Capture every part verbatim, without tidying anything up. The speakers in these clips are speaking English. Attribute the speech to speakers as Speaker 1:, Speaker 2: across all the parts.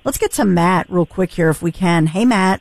Speaker 1: Let's get to Matt real quick here if we can. Hey, Matt.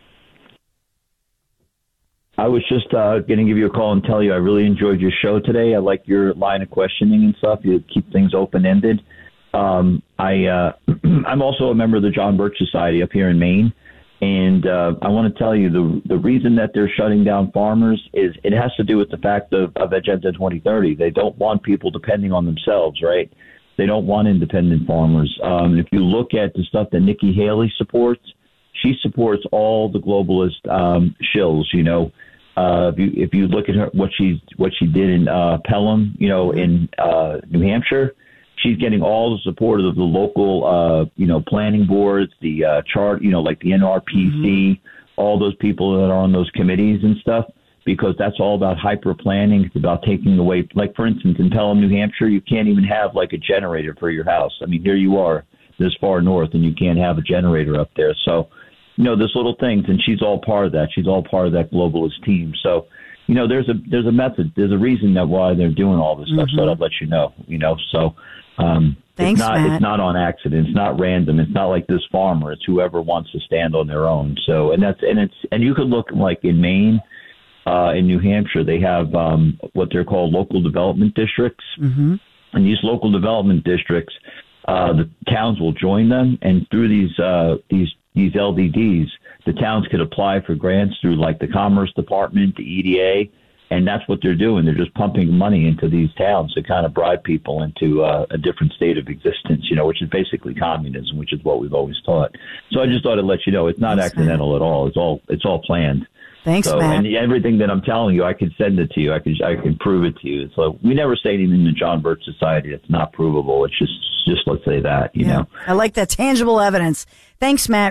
Speaker 2: I was just uh, going to give you a call and tell you I really enjoyed your show today. I like your line of questioning and stuff. You keep things open-ended. Um, I, uh, I'm also a member of the John Birch Society up here in Maine. And uh, I want to tell you the the reason that they're shutting down farmers is it has to do with the fact of, of Agenda twenty thirty. They don't want people depending on themselves, right? They don't want independent farmers. Um, if you look at the stuff that Nikki Haley supports, she supports all the globalist um, shills, you know. Uh, if you if you look at her, what she's what she did in uh, Pelham, you know, in uh, New Hampshire, she's getting all the support of the local, uh, you know, planning boards, the uh, chart, you know, like the N R P C, mm-hmm. all those people that are on those committees and stuff, because that's all about hyper planning. It's about taking away, like for instance, in Pelham, New Hampshire, you can't even have like a generator for your house. I mean, here you are this far north, and you can't have a generator up there. So, you know, there's little things, and she's all part of that. She's all part of that globalist team. So, you know, there's a there's a method, there's a reason that why they're doing all this stuff.
Speaker 1: Mm-hmm.
Speaker 2: So I'll let you know. You know, so um,
Speaker 1: Thanks,
Speaker 2: it's not
Speaker 1: Matt.
Speaker 2: it's not on accident. It's not random. It's not like this farmer. It's whoever wants to stand on their own. So and that's and it's and you could look like in Maine, uh, in New Hampshire, they have um, what they're called local development districts,
Speaker 1: mm-hmm.
Speaker 2: and these local development districts, uh, the towns will join them, and through these uh, these these L D Ds, the towns could apply for grants through like the Commerce Department, the E D A, and that's what they're doing. They're just pumping money into these towns to kind of bribe people into uh, a different state of existence, you know, which is basically communism, which is what we've always taught. So I just thought I'd let you know it's not
Speaker 1: Thanks,
Speaker 2: accidental
Speaker 1: Matt.
Speaker 2: at all. It's all it's all planned.
Speaker 1: Thanks,
Speaker 2: so,
Speaker 1: Matt.
Speaker 2: And everything that I'm telling you, I could send it to you. I could I can prove it to you. So we never say anything in the John Birch Society that's not provable. It's just just let's say that, you
Speaker 1: yeah.
Speaker 2: know.
Speaker 1: I like that tangible evidence. Thanks, Matt.